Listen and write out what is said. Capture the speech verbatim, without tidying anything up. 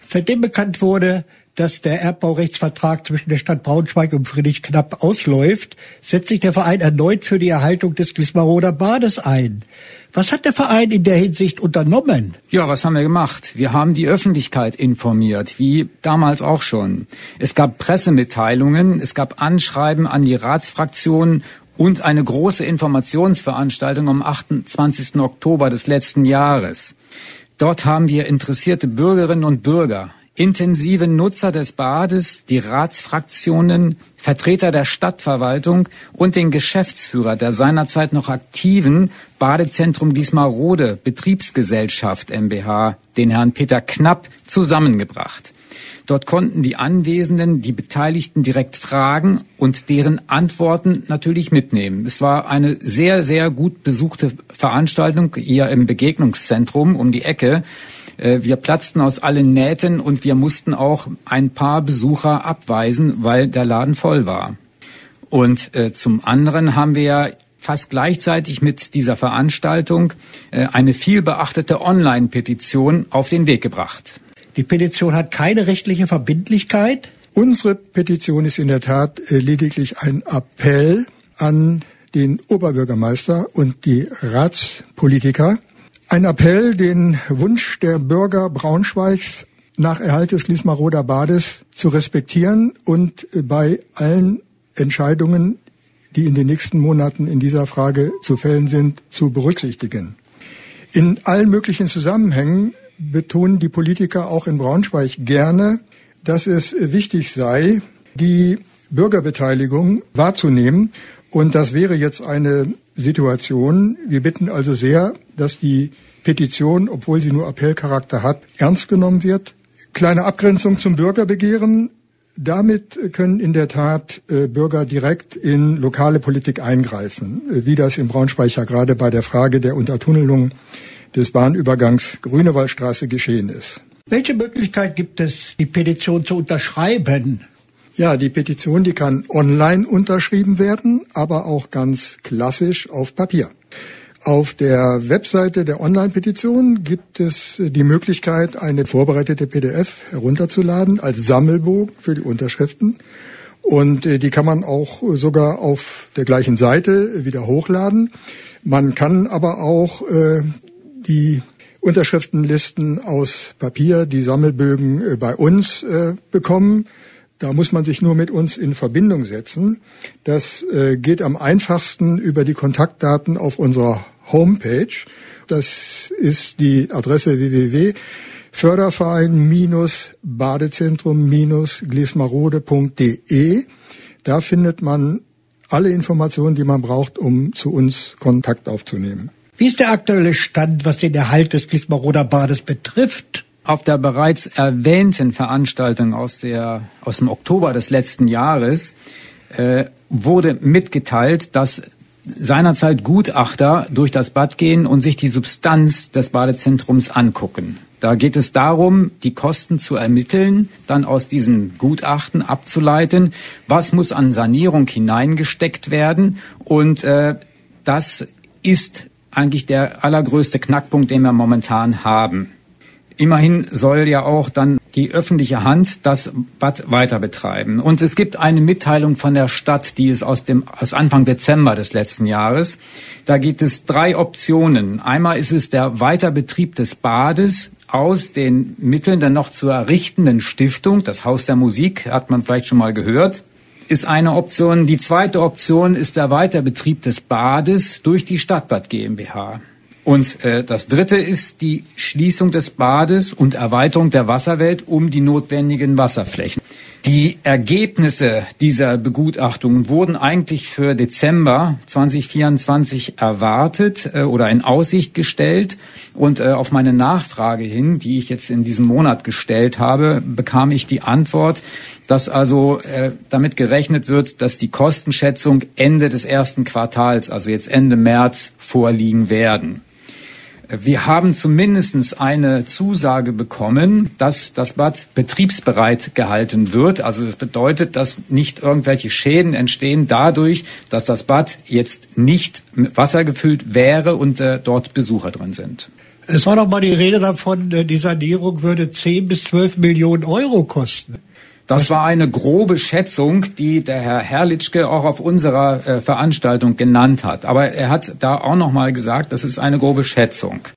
Seitdem bekannt wurde, dass der Erbbaurechtsvertrag zwischen der Stadt Braunschweig und Friedrich Knapp ausläuft, setzt sich der Verein erneut für die Erhaltung des Gliesmaroder Bades ein. Was hat der Verein in der Hinsicht unternommen? Ja, was haben wir gemacht? Wir haben die Öffentlichkeit informiert, wie damals auch schon. Es gab Pressemitteilungen, es gab Anschreiben an die Ratsfraktionen und eine große Informationsveranstaltung am achtundzwanzigsten Oktober des letzten Jahres. Dort haben wir interessierte Bürgerinnen und Bürger, intensive Nutzer des Bades, die Ratsfraktionen, Vertreter der Stadtverwaltung und den Geschäftsführer der seinerzeit noch aktiven Badezentrum Gliesmarode Betriebsgesellschaft GmbH, den Herrn Peter Knapp, zusammengebracht. Dort konnten die Anwesenden, die Beteiligten direkt fragen und deren Antworten natürlich mitnehmen. Es war eine sehr, sehr gut besuchte Veranstaltung hier im Begegnungszentrum um die Ecke. Wir platzten aus allen Nähten und wir mussten auch ein paar Besucher abweisen, weil der Laden voll war. Und äh, zum anderen haben wir ja fast gleichzeitig mit dieser Veranstaltung äh, eine viel beachtete Online-Petition auf den Weg gebracht. Die Petition hat keine rechtliche Verbindlichkeit. Unsere Petition ist in der Tat äh, lediglich ein Appell an den Oberbürgermeister und die Ratspolitiker. Ein Appell, den Wunsch der Bürger Braunschweigs nach Erhalt des Gliesmaroder Bades zu respektieren und bei allen Entscheidungen, die in den nächsten Monaten in dieser Frage zu fällen sind, zu berücksichtigen. In allen möglichen Zusammenhängen betonen die Politiker auch in Braunschweig gerne, dass es wichtig sei, die Bürgerbeteiligung wahrzunehmen. Und das wäre jetzt eine Situation. Wir bitten also sehr, dass die Petition, obwohl sie nur Appellcharakter hat, ernst genommen wird. Kleine Abgrenzung zum Bürgerbegehren. Damit können in der Tat äh, Bürger direkt in lokale Politik eingreifen, äh, wie das in Braunschweig ja gerade bei der Frage der Untertunnelung des Bahnübergangs Grünewaldstraße geschehen ist. Welche Möglichkeit gibt es, die Petition zu unterschreiben? Ja, die Petition, die kann online unterschrieben werden, aber auch ganz klassisch auf Papier. Auf der Webseite der Online-Petition gibt es die Möglichkeit, eine vorbereitete P D F herunterzuladen als Sammelbogen für die Unterschriften. Und die kann man auch sogar auf der gleichen Seite wieder hochladen. Man kann aber auch äh, die Unterschriftenlisten aus Papier, die Sammelbögen äh, bei uns äh, bekommen. Da muss man sich nur mit uns in Verbindung setzen. Das äh, geht am einfachsten über die Kontaktdaten auf unserer Homepage. Das ist die Adresse w w w punkt förderverein badezentrum gliesmarode punkt d e. Da findet man alle Informationen, die man braucht, um zu uns Kontakt aufzunehmen. Wie ist der aktuelle Stand, was den Erhalt des Gliesmaroder Bades betrifft? Auf der bereits erwähnten Veranstaltung aus der aus dem Oktober des letzten Jahres äh, wurde mitgeteilt, dass seinerzeit Gutachter durch das Bad gehen und sich die Substanz des Badezentrums angucken. Da geht es darum, die Kosten zu ermitteln, dann aus diesen Gutachten abzuleiten, was muss an Sanierung hineingesteckt werden. Und äh, das ist eigentlich der allergrößte Knackpunkt, den wir momentan haben. Immerhin soll ja auch dann die öffentliche Hand das Bad weiter betreiben. Und es gibt eine Mitteilung von der Stadt, die ist aus dem aus Anfang Dezember des letzten Jahres. Da gibt es drei Optionen. Einmal ist es der Weiterbetrieb des Bades aus den Mitteln der noch zu errichtenden Stiftung. Das Haus der Musik hat man vielleicht schon mal gehört. Ist eine Option. Die zweite Option ist der Weiterbetrieb des Bades durch die Stadtbad GmbH. Und äh, das dritte ist die Schließung des Bades und Erweiterung der Wasserwelt um die notwendigen Wasserflächen. Die Ergebnisse dieser Begutachtungen wurden eigentlich für Dezember zwanzig vierundzwanzig erwartet äh, oder in Aussicht gestellt. Und äh, auf meine Nachfrage hin, die ich jetzt in diesem Monat gestellt habe, bekam ich die Antwort, dass also äh, damit gerechnet wird, dass die Kostenschätzung Ende des ersten Quartals, also jetzt Ende März, vorliegen werden. Wir haben zumindest eine Zusage bekommen, dass das Bad betriebsbereit gehalten wird. Also das bedeutet, dass nicht irgendwelche Schäden entstehen dadurch, dass das Bad jetzt nicht mit Wasser gefüllt wäre und äh, dort Besucher drin sind. Es war doch mal die Rede davon, die Sanierung würde zehn bis zwölf Millionen Euro kosten. Das war eine grobe Schätzung, die der Herr Herrlichke auch auf unserer äh, Veranstaltung genannt hat. Aber er hat da auch noch mal gesagt, das ist eine grobe Schätzung.